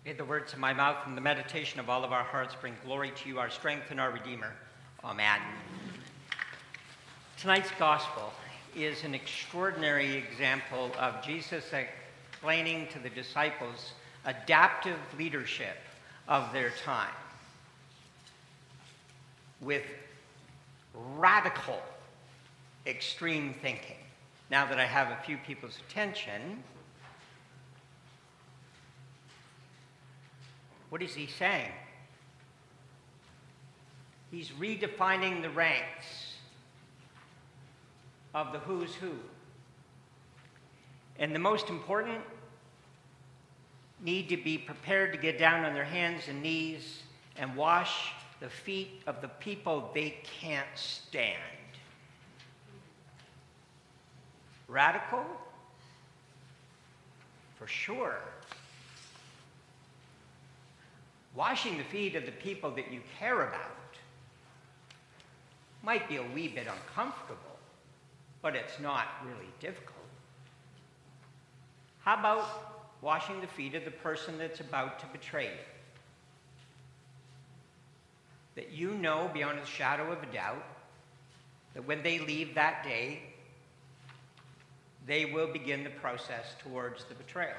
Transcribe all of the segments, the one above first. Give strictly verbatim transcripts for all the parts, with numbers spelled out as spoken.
May the words of my mouth and the meditation of all of our hearts bring glory to you, our strength and our Redeemer. Amen. Tonight's gospel is an extraordinary example of Jesus explaining to the disciples adaptive leadership of their time with radical, extreme thinking. Now that I have a few people's attention, what is he saying? He's redefining the ranks of the who's who. And the most important need to be prepared to get down on their hands and knees and wash the feet of the people they can't stand. Radical? For sure. Washing the feet of the people that you care about might be a wee bit uncomfortable, but it's not really difficult. How about washing the feet of the person that's about to betray you? That you know beyond a shadow of a doubt that when they leave that day, they will begin the process towards the betrayal.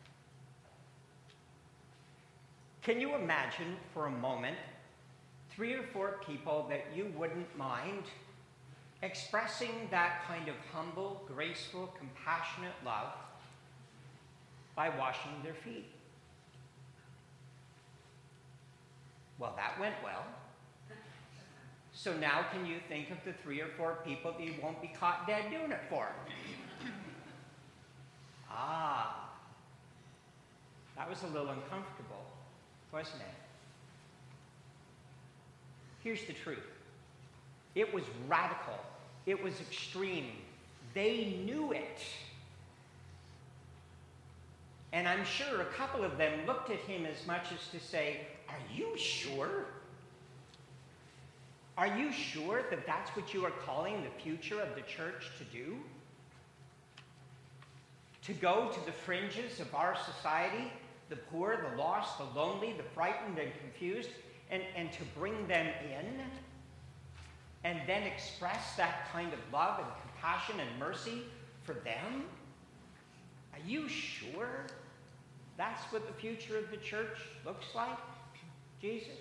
Can you imagine for a moment three or four people that you wouldn't mind expressing that kind of humble, graceful, compassionate love by washing their feet? Well, that went well. So now can you think of the three or four people that you won't be caught dead doing it for? Ah, that was a little uncomfortable, wasn't it? Here's the truth. It was radical. It was extreme. They knew it. And I'm sure a couple of them looked at him as much as to say, "Are you sure? Are you sure that that's what you are calling the future of the church to do? To go to the fringes of our society, the poor, the lost, the lonely, the frightened and confused, and, and to bring them in, and then express that kind of love and compassion and mercy for them? Are you sure that's what the future of the church looks like, Jesus?"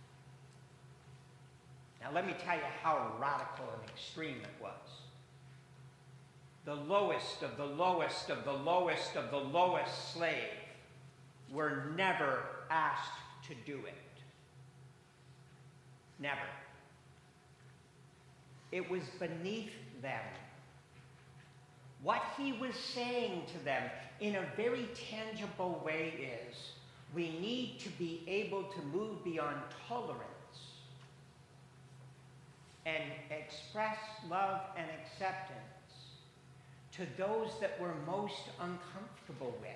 Now let me tell you how radical and extreme it was. The lowest of the lowest of the lowest of the lowest slave were never asked to do it. Never. It was beneath them. What he was saying to them in a very tangible way is, we need to be able to move beyond tolerance and express love and acceptance to those that we're most uncomfortable with.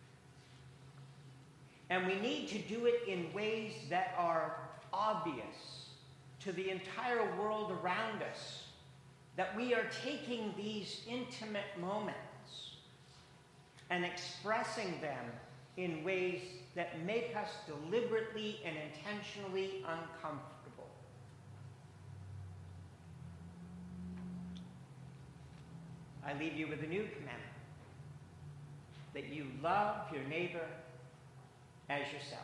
And we need to do it in ways that are obvious to the entire world around us, that we are taking these intimate moments and expressing them in ways that make us deliberately and intentionally uncomfortable. I leave you with a new commandment, that you love your neighbor as yourself.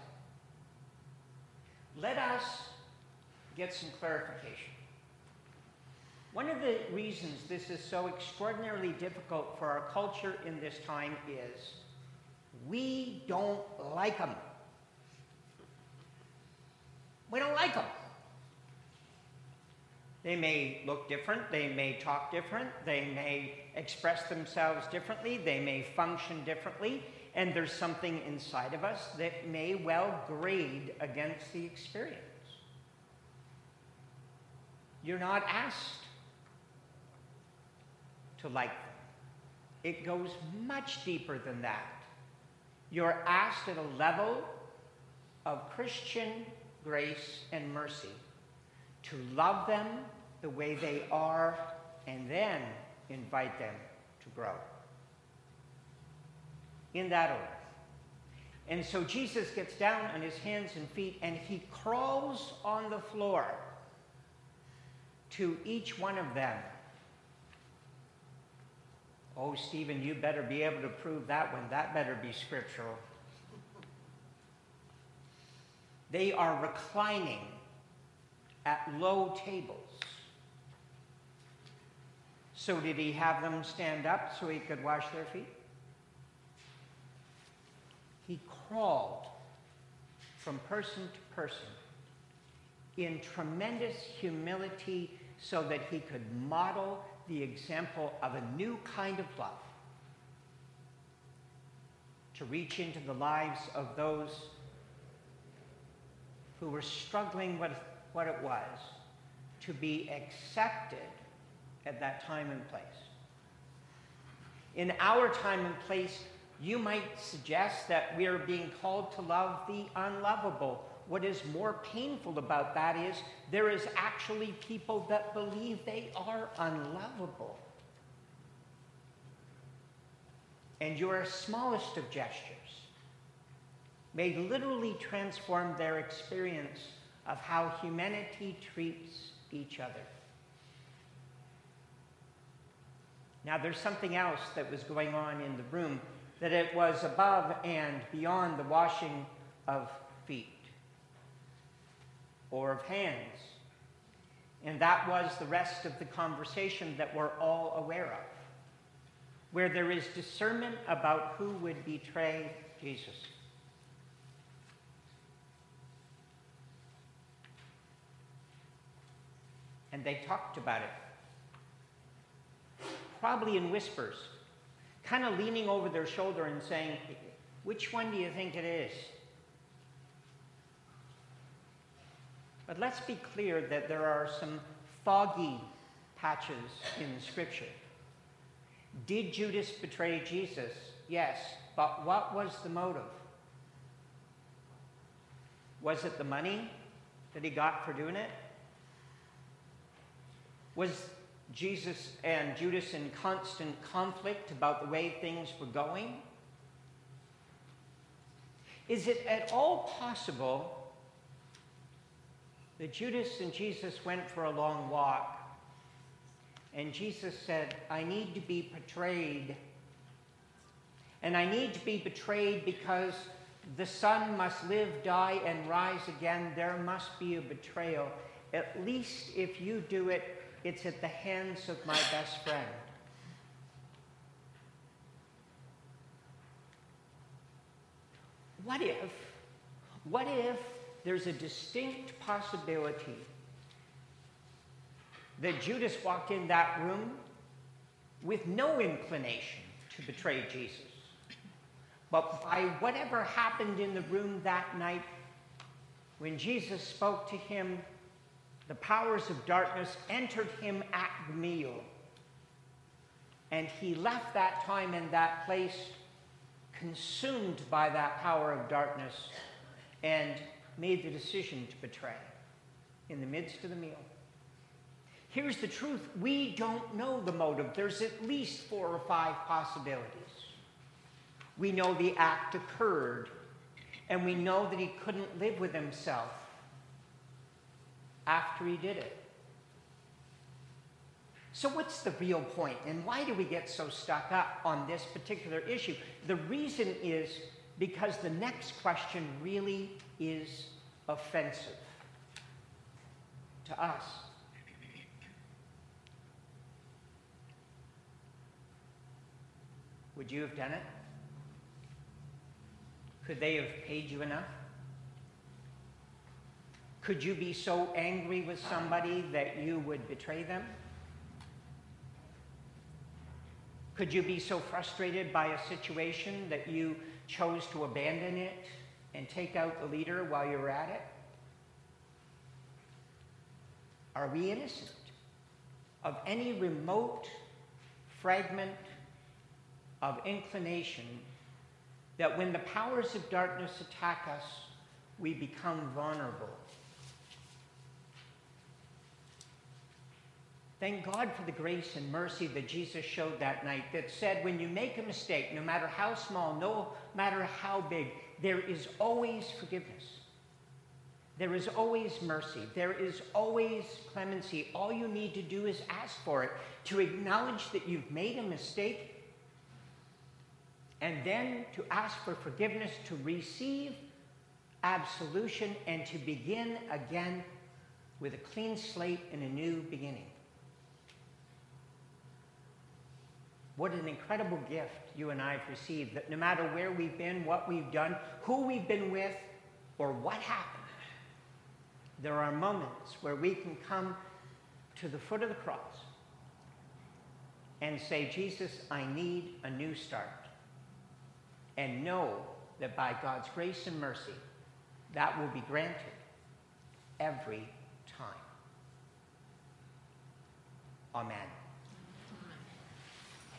Let us get some clarification. One of the reasons this is so extraordinarily difficult for our culture in this time is we don't like them. We don't like them. They may look different, they may talk different, they may express themselves differently, they may function differently, and there's something inside of us that may well grade against the experience. You're not asked to like them. It goes much deeper than that. You're asked at a level of Christian grace and mercy to love them the way they are, and then invite them to grow. In that order. And so Jesus gets down on his hands and feet and he crawls on the floor to each one of them. Oh, Stephen, you better be able to prove that one. That better be scriptural. They are reclining at low tables. So did he have them stand up so he could wash their feet? He crawled from person to person in tremendous humility so that he could model the example of a new kind of love to reach into the lives of those who were struggling with what it was to be accepted at that time and place. In our time and place, you might suggest that we are being called to love the unlovable. What is more painful about that is there is actually people that believe they are unlovable. And your smallest of gestures may literally transform their experience of how humanity treats each other. Now, there's something else that was going on in the room, that it was above and beyond the washing of feet or of hands. And that was the rest of the conversation that we're all aware of, where there is discernment about who would betray Jesus. And they talked about it, probably in whispers, kind of leaning over their shoulder and saying, which one do you think it is? But let's be clear that there are some foggy patches in Scripture. Did Judas betray Jesus? Yes, but what was the motive? Was it the money that he got for doing it? Was Jesus and Judas in constant conflict about the way things were going? Is it at all possible that Judas and Jesus went for a long walk and Jesus said, I need to be betrayed, and I need to be betrayed because the Son must live, die, and rise again. There must be a betrayal. At least if you do it, it's at the hands of my best friend. What if, what if there's a distinct possibility that Judas walked in that room with no inclination to betray Jesus, but by whatever happened in the room that night, when Jesus spoke to him, the powers of darkness entered him at the meal. And he left that time and that place consumed by that power of darkness and made the decision to betray in the midst of the meal. Here's the truth. We don't know the motive. There's at least four or five possibilities. We know the act occurred, and we know that he couldn't live with himself after he did it. So what's the real point, and why do we get so stuck up on this particular issue? The reason is because the next question really is offensive to us. Would you have done it? Could they have paid you enough? Could you be so angry with somebody that you would betray them? Could you be so frustrated by a situation that you chose to abandon it and take out the leader while you were at it? Are we innocent of any remote fragment of inclination that when the powers of darkness attack us, we become vulnerable? Thank God for the grace and mercy that Jesus showed that night, that said, when you make a mistake, no matter how small, no matter how big, there is always forgiveness. There is always mercy. There is always clemency. All you need to do is ask for it, to acknowledge that you've made a mistake, and then to ask for forgiveness, to receive absolution, and to begin again with a clean slate and a new beginning. What an incredible gift you and I have received, that no matter where we've been, what we've done, who we've been with, or what happened, there are moments where we can come to the foot of the cross and say, Jesus, I need a new start. And know that by God's grace and mercy, that will be granted every time. Amen.